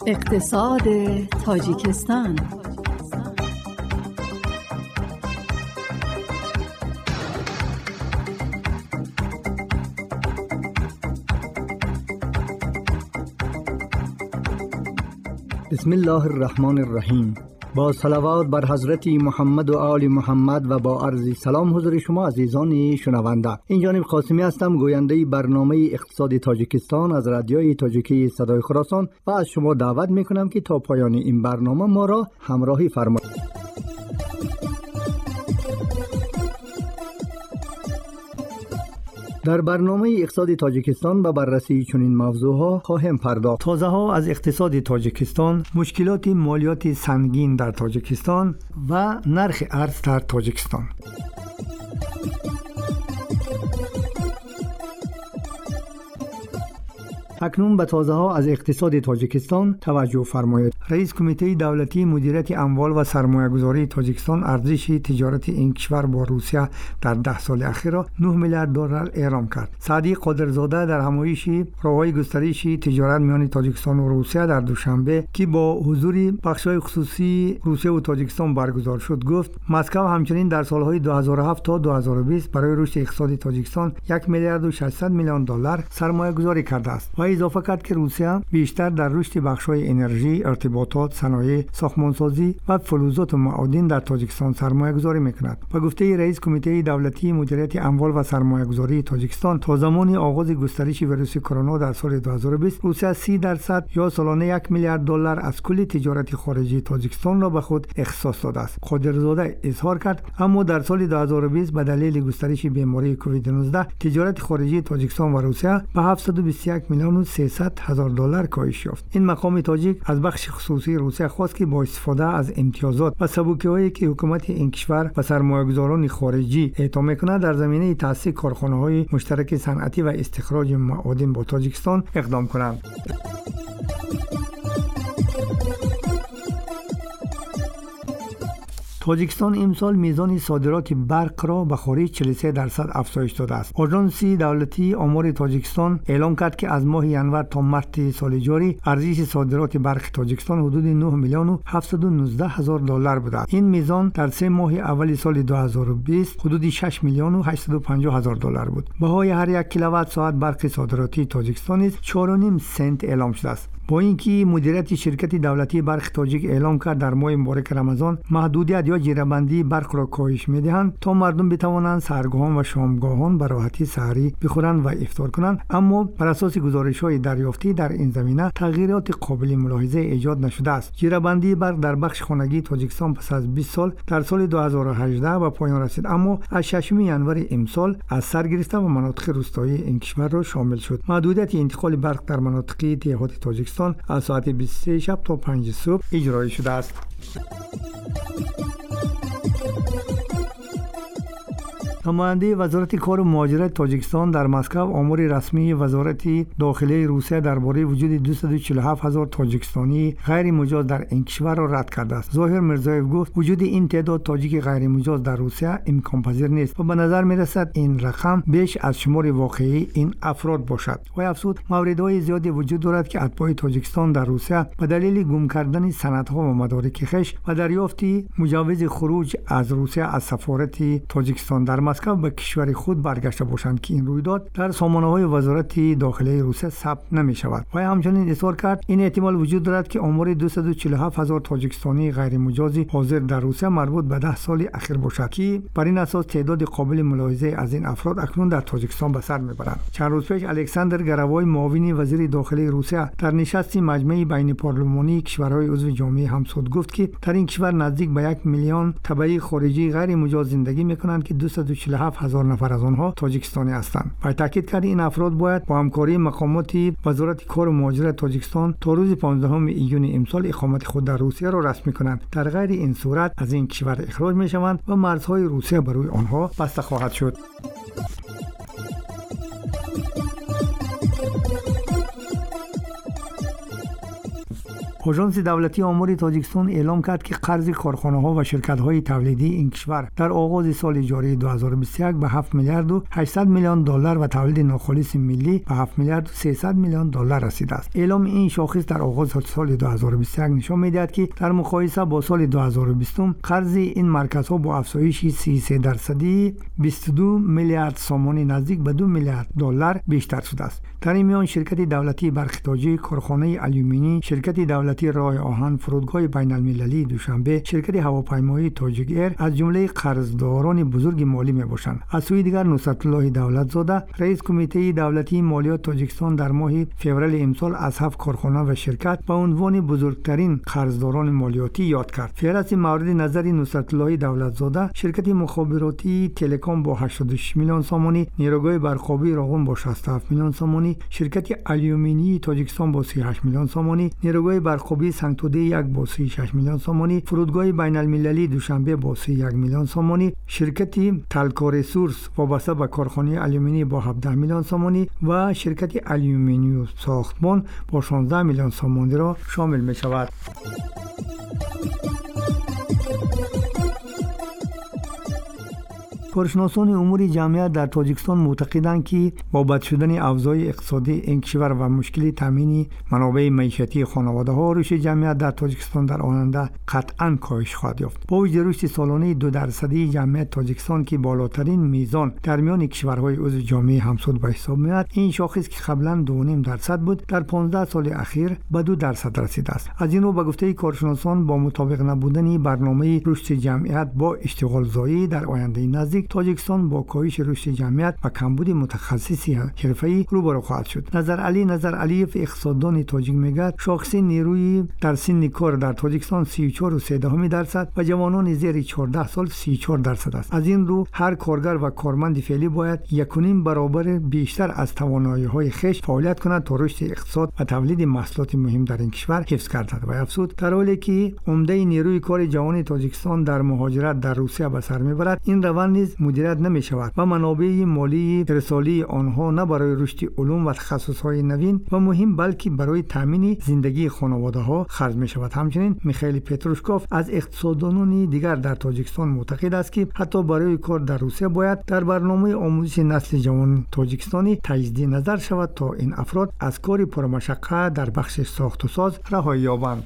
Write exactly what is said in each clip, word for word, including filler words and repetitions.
اقتصاد تاجیکستان. بسم الله الرحمن الرحیم. با صلوات بر حضرت محمد و آل محمد و با عرض سلام حضور شما عزیزان شنونده. این جانب قاسمی هستم، گوینده برنامه اقتصاد تاجیکستان از رادیوی تاجیکی صدای خراسان و از شما دعوت میکنم که تا پایان این برنامه ما را همراهی فرمایید. در برنامه اقتصاد تاجیکستان به بررسی چنین موضوعها خواهیم پرداخت. تازه ها از اقتصاد تاجیکستان، مشکلات مالیاتی سنگین در تاجیکستان و نرخ ارز در تاجیکستان. اکنون به تازه ها از اقتصاد تاجیکستان توجه فرمایید. رئیس کمیته دولتی مدیریت اموال و سرمایه گذاری تاجیکستان ارزش تجارت این کشور با روسیه در ده سال اخیر را نه میلیارد دلار اعلام کرد. سعدی قادرزاده در همایش راههای گسترش تجارت میان تاجیکستان و روسیه در دوشنبه که با حضور بخش‌های خصوصی روسیه و تاجیکستان برگزار شد گفت مسکو همچنین در سالهای دو هزار و هفت تا دو هزار و بیست برای رشد اقتصادی تاجیکستان یک میلیارد و ششصد میلیون دلار سرمایه گذاری کرده است. و اضافه کرد که روسیه بیشتر در رشد بخش‌های انرژی، ارتباطات، صنایع، ساختمانسازی و فلزات و معادن در تاجیکستان سرمایه گذاری می‌کند. به گفته رئیس کمیته دولتی مدیریت اموال و سرمایه گذاری تاجیکستان، تا زمان آغاز گسترش ویروس کرونا در سال دو هزار و بیست، روسیه سی درصد یا سالانه یک میلیارد دلار از کل تجارت خارجی تاجیکستان را به خود اختصاص داده است. قادرزاده اظهار کرد اما در سال دو هزار و بیست به دلیل گسترش بیماری کووید نوزده تجارت خارجی تاجیکستان و روسیه به هفتصد و بیست و یک میلیون و سیصد هزار دلار کاهش یافت. این مقام تاجیک از بخش خصوصی روسیه خواست که با استفاده از امتیازات و سبوکی‌هایی که حکومت این کشور و سرمایه‌گذاران خارجی اعطا می‌کند در زمینه تأسیس کارخانه‌های مشترک صنعتی و استخراج معادن با تاجیکستان اقدام کنند. تاجیکستان امسال میزان صادرات برق را به خارج چهل و سه درصد افزایش داده است. آژانس دولتی آمار تاجیکستان اعلام کرد که از ماه ژانویه تا مارس سال جاری ارزش صادرات برق تاجیکستان حدود نه میلیون و هفتصد و نوزده هزار دلار بوده. این میزان در سه ماه اول سال دو هزار و بیست حدود شش میلیون و هشتصد و پنجاه هزار دلار بود. بهای هر یک کیلووات ساعت برق صادراتی تاجیکستان نیز چهار و نیم سنت اعلام شده است. با اینکه مدیریت شرکت دولتی برق تاجیک اعلام کرد در ماه مبارک رمضان محدودیت یا جیره‌بندی برق را کاهش می‌دهند تا مردم بتوانند سحرگاهان و شامگاهان به راحتی سحری بخورند و افطار کنند، اما بر اساس گزارش‌های دریافتی در این زمینه تغییرات قابل ملاحظه ایجاد نشده است. جیره‌بندی برق در بخش خانگی تاجیکستان پس از بیست سال در سال دو هزار و هجده به پایان رسید، اما از ششم ژانویه امسال از سر گرفته و مناطق روستایی این کشور را شامل شد. محدودیت انتقال برق در مناطق دیهاتی تاجیکستان از ساعت بیست و سه شب تا پنج صبح اجرایی شده است. نماینده وزارت کار و مهاجرت تاجیکستان در مسکو آمار رسمی وزارت داخلی روسیه درباره وجود دویست و چهل و هفت هزار تاجیکستانی غیر مجاز در این کشور را رد کرده است. ظاهر میرزایف گفت وجود این تعداد تاجیک غیر مجاز در روسیه امکان پذیر نیست و به نظر میرسد این رقم بیش از شمار واقعی این افراد باشد. و افزود موردهای زیادی وجود دارد که اتباع تاجیکستان در روسیه به دلیل گم کردن سندها و مدارک خویش و دریافت مجوز خروج از روسیه از سفارت تاجیکستان در مسکو به کشور خود برگشته باشند که این رویداد در سامانه‌های وزارت داخلی روسیه ثبت نمی‌شود. و همچنین اظهار کرد این احتمال وجود دارد که آمار دویست و چهل و هفت هزار تاجیکستانی غیر مجازی حاضر در روسیه مربوط به ده سال اخیر باشد که بر این اساس تعداد قابل ملاحظه از این افراد اکنون در تاجیکستان به سر می‌برند. چند روز پیش الکساندر گروای معاون وزیر داخلی روسیه در نشستی مجمع بین پارلمانی کشورهای عضو جامعه همسود گفت که در این کشور نزدیک به یک میلیون تبعی خارجی غیر مجاز زندگی می‌کنند که دویست و چهل و هفت هزار نفر از آنها تاجیکستانی هستند. و تاکید کرد این افراد باید با همکاری مقامات وزارت کار و مهاجرت تاجیکستان تا روز پانزدهم ایون امسال اقامت خود در روسیه را رسمی کنند. در غیر این صورت از این کشور اخراج می‌شوند و مرزهای روسیه بر روی آنها بسته خواهد شد. آژانس دولتی آمار تاجیکستان اعلام کرد که قرض کارخانه‌ها و شرکت‌های تولیدی این کشور در آغاز سال جاری دو هزار و بیست و یک به هفت میلیارد و هشتصد میلیون دلار و تولید ناخالص ملی به هفت میلیارد و سیصد میلیون دلار رسیده است. اعلام این شاخص در آغاز سال دو هزار و بیست و یک نشان می‌دهد که در مقایسه با سال دو هزار و بیست قرض این مرکزها با افزایش سی و سه درصدی بیست و دو میلیارد سوم نزدیک به دو میلیارد دلار بیشتر شده است. در این میان شرکت دولتی برق تاجی، کارخانه آلومینی، شرکت دولتی راه آهن، فرودگاه بین المللی دوشنبه، شرکت هواپیمایی تاجیک ایر از جمله قرضداران بزرگ مالی میباشند. از سوی دیگر نصرت الله دولت زاده رئیس کمیته دولتی مالیات تاجیکستان در ماه فوریه امسال از هفت کارخانه و شرکت به عنوان بزرگترین قرضداران مالیاتی یاد کرد. فهرست مورد نظر نصرت الله دولت زاده شرکت مخابراتی تلکام با هشتاد و شش میلیون سومانی، نیروگاه برقابی راغون با شصت و هفت میلیون سومانی، شرکت آلومینی تاجیکستان با سی و هشت میلیون سومانی، نیروگاه برقابی سنگتوده یک با سی و شش میلیون سومانی، فرودگاه بین المللی دوشنبه با سی و یک میلیون سومانی، شرکت تلکا ریسورس وابسته به کارخانه آلومینی با هفده میلیون سومانی و شرکت آلومینیوم ساختمان با شانزده میلیون سومانی را شامل می شود. کارشناسان امور جمعیت در تاجیکستان معتقدند که با بد شدن اوضاع اقتصادی این کشور و مشکل تامین منابع معیشتی خانواده‌ها، رشد جمعیت در تاجیکستان در آینده قطعاً کاهش خواهد یافت. با وجود رشد سالانه دو درصدی جمعیت تاجیکستان که بالاترین میزان در میان کشورهای عضو جامعه همسود به حساب میاد، این شاخص که قبلا دو و نیم درصد بود در پانزده سال اخیر به دو درصد رسیده است. از این رو به گفته کارشناسان با مطابق نبودن برنامه رشد جمعیت با اشتغال زایی در آینده نزدیک، تاجیکستان با کاهش رشد جمعیت و کمبود متخصصی حرفه‌ای روبرو خواهد شد. نظر علی نظر علیف اقتصاددان تاجیک میگه شاخص نیروی در سن کار در تاجیکستان سی و چهار و سه دهم درصد و جوانان زیر چهارده سال سی و چهار درصد است. از این رو هر کارگر و کارمند فعلی باید یک و نیم برابر بیشتر از توانایی‌های خویش فعالیت کند تا رشد اقتصاد و تولید محصولات مهم در این کشور حفظ گردد. و افزود در حالی که عمده نیروی کار جوان تاجیکستان در مهاجرت در روسیه به سر میبرد، این روند نیز مدیریت نمی شود و منابع مالی ارسالی آنها نه برای رشد علوم و تخصص‌های نوین و مهم بلکه برای تامین زندگی خانواده‌ها خرج می شود. همچنین میخائیل پتروشکوف از اقتصاددانان دیگر در تاجیکستان معتقد است که حتی برای کار در روسیه باید در برنامه آموزش نسل جوان تاجیکستانی تجدید نظر شود تا این افراد از کار پرمشقت در بخش ساخت و ساز رهایی یابند.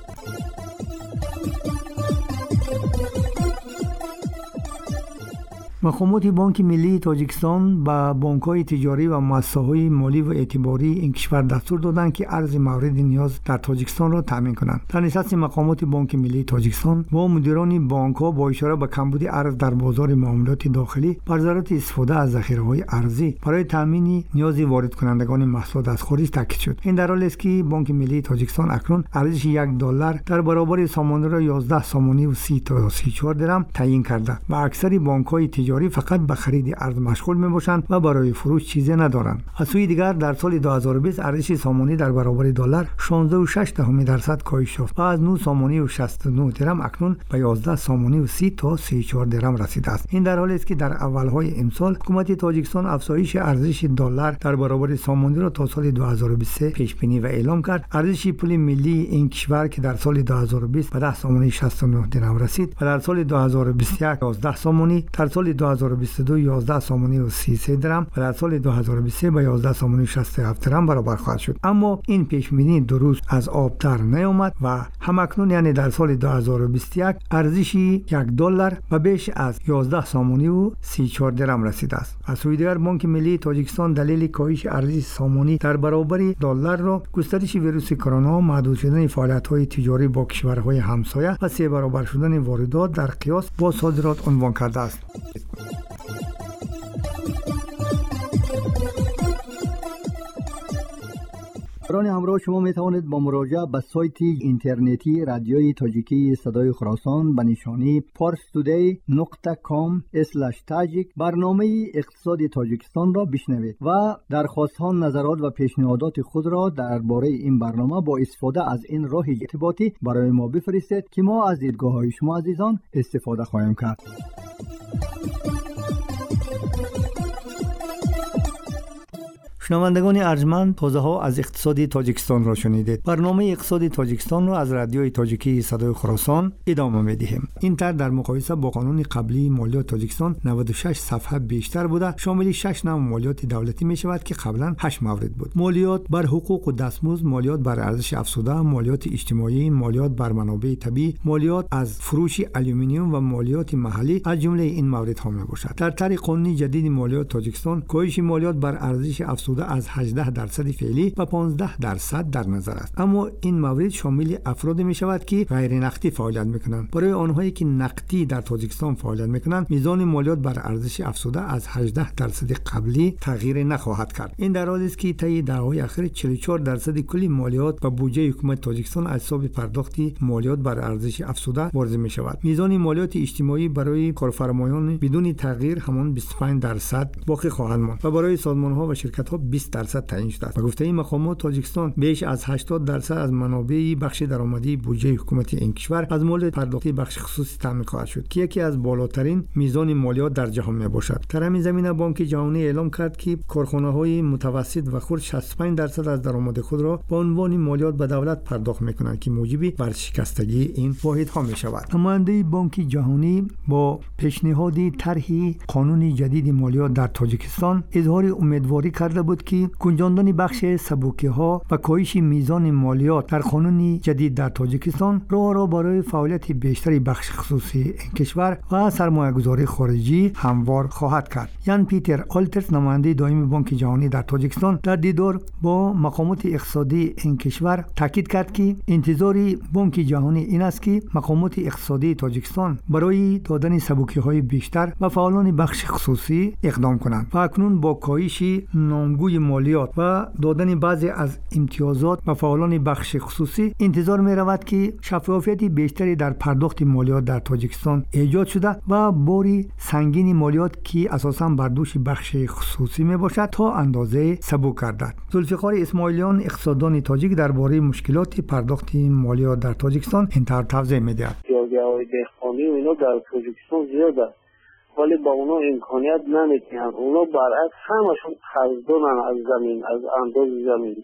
مقامات بانک ملی تاجیکستان به بانک‌های تجاری و مؤسسه‌های مالی و اعتباری این کشور دستور دادند که ارز مورد نیاز در تاجیکستان را تامین کنند. در نشست مقامات بانک ملی تاجیکستان با مدیران بانک‌ها با اشاره به کمبود ارز در بازار معاملات داخلی بر ضرورت استفاده از ذخیره‌های ارزی برای تامین نیاز وارد کنندگان محصولات از خارج تاکید شد. این در حالی است که بانک ملی تاجیکستان اکنون ارزش یک دلار در برابر سامانه را یازده سامانی و سی تا سی و چهار درم تعیین کرده و اکثر بانک‌های تجاری فقط به خرید ارز مشغول میباشند و برای فروش چیزی ندارند. از سوی دیگر در سال دو هزار و بیست ارزش سامانی در برابر دلار شانزده و شش دهم درصد کاهش یافت و از نه سامانی و شصت و نه درم اکنون به یازده سامانی و سی تا سی و چهار درم رسیده است. این در حالی است که در اولهای امسال حکومت تاجیکستان افزایش ارزش دلار در برابر سامانی را تا سال دو هزار و بیست و سه پیش بینی و اعلام کرد. ارزش پول ملی این کشور که در سال دو هزار و بیست به ده سامانی و شصت و نه درم رسید و در سال دو هزار و بیست و یک یازده سامانی، در سال دو هزار و بیست و دو یازده سامانی و سی و سه درم و در سال دو هزار و بیست و سه به یازده سامانی و شصت و هفت درم برابر خواهد شد. اما این پیش بینی دو روز از آب در نیامد و همکنون یعنی در سال دو هزار و بیست و یک ارزش یک دلار به بیش از یازده سامانی و سی و چهار درم رسیده است. از سوی دیگر بانک ملی تاجیکستان دلیل کاهش ارزش سامانی در برابر دلار را گسترش ویروس کرونا، محدود شدن فعالیت‌های تجاری با کشورهای همسایه و سه برابر شدن واردات در قیاس با صادرات عنوان کرده است. برای همراه شما می توانید با مراجعه به سایت اینترنتی رادیوی تاجیکی صدای خراسان به نشانی پارس تودی دات کام اسلش تاجیک برنامه اقتصاد تاجیکستان را بشنوید و درخواست‌ها، نظرات و پیشنهادات خود را درباره این برنامه با استفاده از این راه ارتباطی برای ما بفرستید که ما از دیدگاه‌های شما عزیزان استفاده خواهیم کرد. شنوندگان ارجمند، تازه ها از اقتصادی تاجیکستان را شنیدید. برنامه اقتصادی تاجیکستان را از رادیوی تاجیکی صدای خراسان ادامه می‌دهیم. این طرح در مقایسه با قانون قبلی مالیات تاجیکستان نود و شش صفحه بیشتر بوده، شامل شش نوع مالیات دولتی می‌شود که قبلا هشت مورد بود. مالیات بر حقوق و دستمزد، مالیات بر ارزش افزوده، مالیات اجتماعی، مالیات بر منابع طبیعی، مالیات از فروش آلومینیوم و مالیات محلی از جمله این موردها میباشد. در طرح قانونی جدید مالیات تاجیکستان، کاهش مالیات بر ارزش افزوده از هجده درصد فعلی و پانزده درصد در نظر است. اما این مورد شامل افرادی میشود که غیر نقدی فعالیت میکنند. برای آنهایی که نقدی در تاجیکستان فعالیت میکنند، میزان مالیات بر ارزش افزوده از هجده درصد قبلی تغییر نخواهد کرد. این در حالی است که طی دهه‌های اخیر چهل و چهار درصد کل مالیات و بودجه حکومت تاجیکستان از حساب پرداخت مالیات بر ارزش افزوده واریز میشود. میزان مالیات اجتماعی برای کارفرمایان بدون تغییر همان بیست و پنج درصد باقی خواهد ماند و برای سازمان‌ها و شرکت‌ها بیست درصد تعیین شده است. به گفته این مقامات، تاجیکستان بیش از هشتاد درصد از منابع بخش درآمدی بودجه حکومت این کشور از مالیات پرداختی بخش خصوصی تامین خواهد شد که یکی از بالاترین میزان مالیات در جهان میباشد. در همین زمینه بانک جهانی اعلام کرد که کارخانه‌های متوسط و خرد شصت و پنج درصد از درآمد خود را به عنوان مالیات به دولت پرداخت می‌کنند که موجب ورشکستگی این واحدها می‌شود. نماینده بانک جهانی با پیشنهاد طرح قانون جدید مالیات در تاجیکستان اظهار امیدواری کرده بود که گنجاندن بخش سبوکی‌ها و کاهش میزان مالیات در قانون جدید در تاجیکستان راه را برای فعالیت بیشتری بخش خصوصی این کشور و سرمایه‌گذاری خارجی هموار خواهد کرد. یان پیتر آلترس، نماینده دائم بانک جهانی در تاجیکستان، در دیدار با مقامات اقتصادی این کشور تاکید کرد که انتظار بانک جهانی این است که مقامات اقتصادی تاجیکستان برای دادن سبوکی‌های بیشتر و فعالان بخش خصوصی اقدام کنند و اکنون با کاهش نامگوی مالیات و دادن بعضی از امتیازات و فعالان بخش خصوصی انتظار می رود که شفافیت بیشتری در پرداخت مالیات در تاجیکستان ایجاد شده و باری سنگین مالیات که اساساً بر دوش بخش خصوصی می باشد تا اندازه سبک گردد. ذوالفقار اسماعیلیان، اقتصاددان تاجیک، درباره مشکلات پرداخت مالیات در تاجیکستان این طرح توضیح می‌دهد. جایگاه دهقانی و اینا در تاجیکستان زیاد است، ولی با اونا امکانیت نمیتونن. اونا برعکس همشون قرضدارن از زمین، از انداز زمین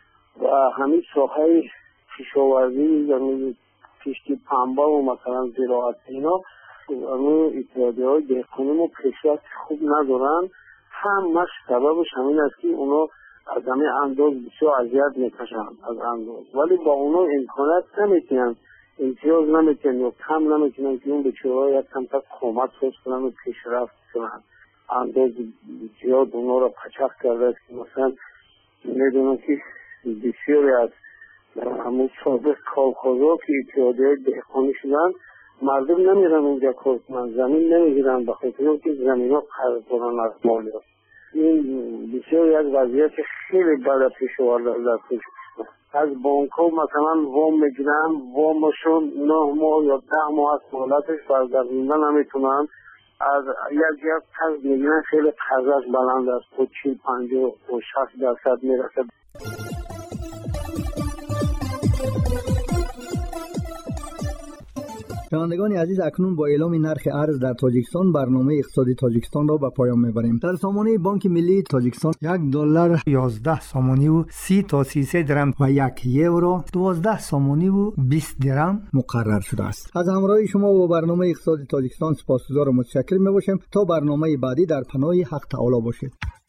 و همین ساحه کشاورزی، زمین کشتی پنبه و مثلا زراعت اینا، اونو اتحادیه‌های دهقانی ما پیشرفت خوب ندارن. همش سببش همین است که اونا از همین انداز بسیار اذیت میکشن از انداز، ولی با اونا امکانیت نمیتونن، امتیاز نمیتونن یا کم نمیتونن که اون بچه‌ها یک کم تا کمک ساز کنن و پیشرفت کنن. انداز زیاد اونا را پچق کرده است که مثلا میدونن که بسیاری از همون سابق کالخوزا که اتحادیه دهقانی شدن، مردم نمیرن اونجا کار کنن، زمین نمیگیرن به خاطر اینکه زمین ها قرض دارن از مالیات. این بسیاری از وضعیت خیلی بد پیش آورده در تاجیکستان. از بانک ها مثلا وام میگیرن، وامشون نه ماه یا ده ماه از مهلتش برگردوندن نمیتونن. از یک یک قرض میگیرن، خیلی قرضش بلند است، تا چهل پنجاه و شصت درصد میرسه. شنوندگان عزیز، اکنون با اعلام نرخ ارز در تاجیکستان برنامه اقتصادی تاجیکستان را به پایان میبریم. در سامانه بانک ملی تاجیکستان یک دلار یازده سامانی و سی تا سی و سه درم و یک یورو دوازده سامانی و بیست درم مقرر شده است. از همراهی شما با برنامه اقتصادی تاجیکستان سپاسگزار و متشکر میباشیم. تا برنامه بعدی در پناه حق تعالی باشید.